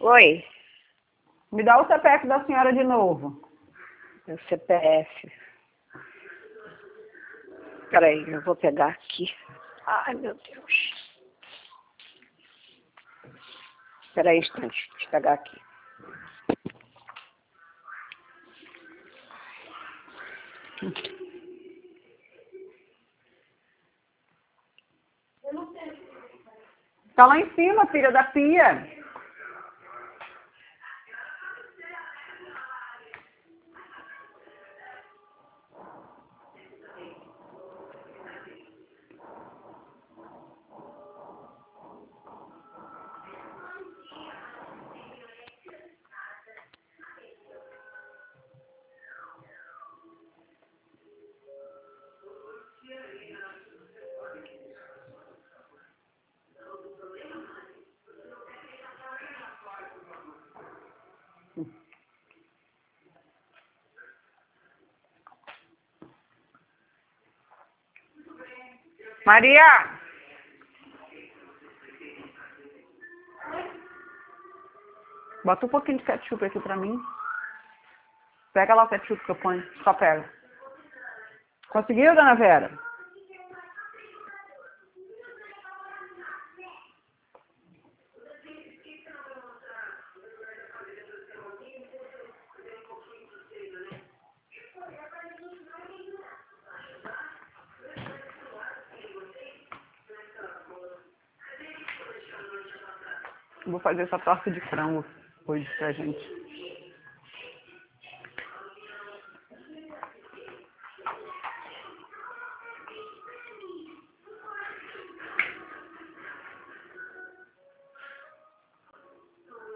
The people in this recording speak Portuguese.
Oi, Me dá o CPF da senhora de novo. meu CPF. Peraí, eu vou pegar aqui. Ai, meu Deus. Peraí, instante, deixa eu pegar aqui. Tá lá em cima, filha da pia. Maria! Bota um pouquinho de ketchup aqui pra mim. Pega lá o ketchup que eu ponho. Só pega. Conseguiu, dona Vera? Vou fazer essa torta de frango hoje pra gente.